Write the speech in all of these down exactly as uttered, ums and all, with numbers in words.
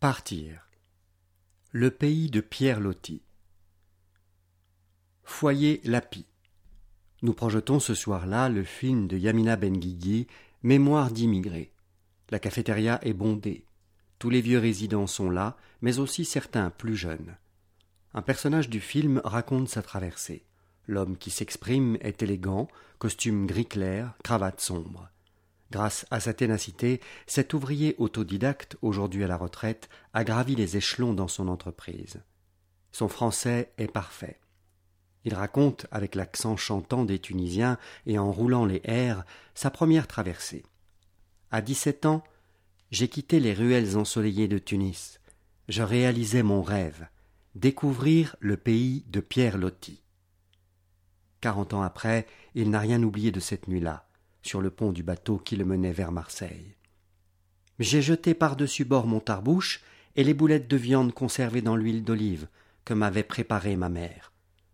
Partir. Le pays de Pierre Loti. Foyer Lapi. Nous projetons ce soir-là le film de Yamina Benguigui, Mémoire d'immigrés. La cafétéria est bondée. Tous les vieux résidents sont là, mais aussi certains plus jeunes. Un personnage du film raconte sa traversée. L'homme qui s'exprime est élégant, costume gris clair, cravate sombre. Grâce à sa ténacité, cet ouvrier autodidacte, aujourd'hui à la retraite, a gravi les échelons dans son entreprise. Son français est parfait. Il raconte, avec l'accent chantant des Tunisiens et en roulant les airs, sa première traversée. À dix-sept ans, j'ai quitté les ruelles ensoleillées de Tunis. Je réalisais mon rêve, découvrir le pays de Pierre Loti. Quarante ans après, il n'a rien oublié de cette nuit-là, sur le pont du bateau qui le menait vers Marseille. J'ai jeté par-dessus bord mon tarbouche et les boulettes de viande conservées dans l'huile d'olive que m'avait préparée ma mère.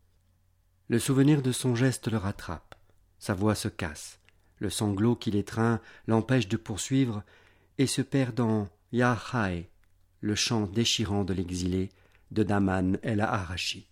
Le souvenir de son geste le rattrape. Sa voix se casse. Le sanglot qui l'étreint l'empêche de poursuivre et se perd dans Ya Haï, le chant déchirant de l'exilé de Daman El Arachi.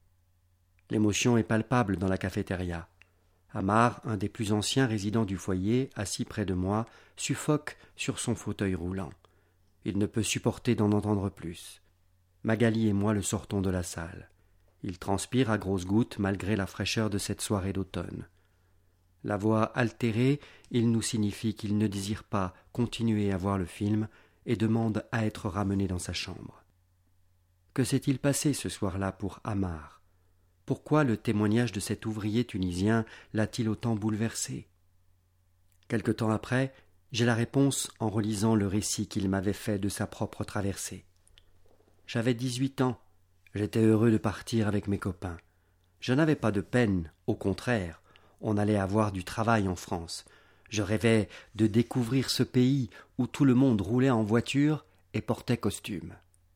L'émotion est palpable dans la cafétéria. Amar, un des plus anciens résidents du foyer, assis près de moi, suffoque sur son fauteuil roulant. Il ne peut supporter d'en entendre plus. Magali et moi le sortons de la salle. Il transpire à grosses gouttes malgré la fraîcheur de cette soirée d'automne. La voix altérée, il nous signifie qu'il ne désire pas continuer à voir le film et demande à être ramené dans sa chambre. Que s'est-il passé ce soir-là pour Amar ? Pourquoi le témoignage de cet ouvrier tunisien l'a-t-il autant bouleversé ? Quelque temps après, j'ai la réponse en relisant le récit qu'il m'avait fait de sa propre traversée. J'avais dix-huit ans, j'étais heureux de partir avec mes copains. Je n'avais pas de peine, au contraire, on allait avoir du travail en France. Je rêvais de découvrir ce pays où tout le monde roulait en voiture et portait costume.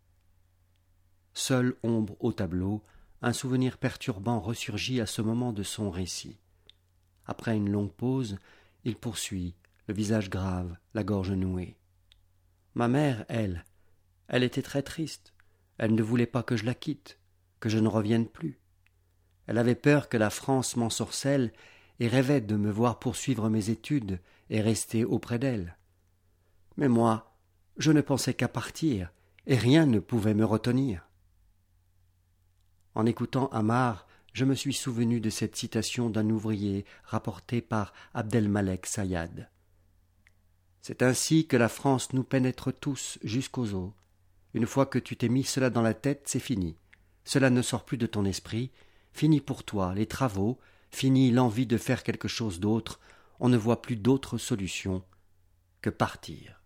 Seule ombre au tableau, un souvenir perturbant ressurgit à ce moment de son récit. Après une longue pause, il poursuit, le visage grave, la gorge nouée. Ma mère, elle, elle était très triste. Elle ne voulait pas que je la quitte, que je ne revienne plus. Elle avait peur que la France m'ensorcelle et rêvait de me voir poursuivre mes études et rester auprès d'elle. Mais moi, je ne pensais qu'à partir, et rien ne pouvait me retenir. En écoutant Amar, je me suis souvenu de cette citation d'un ouvrier rapportée par Abdelmalek Sayad. C'est ainsi que la France nous pénètre tous jusqu'aux os. Une fois que tu t'es mis cela dans la tête, c'est fini. Cela ne sort plus de ton esprit. Fini pour toi les travaux, fini l'envie de faire quelque chose d'autre. On ne voit plus d'autre solution que partir.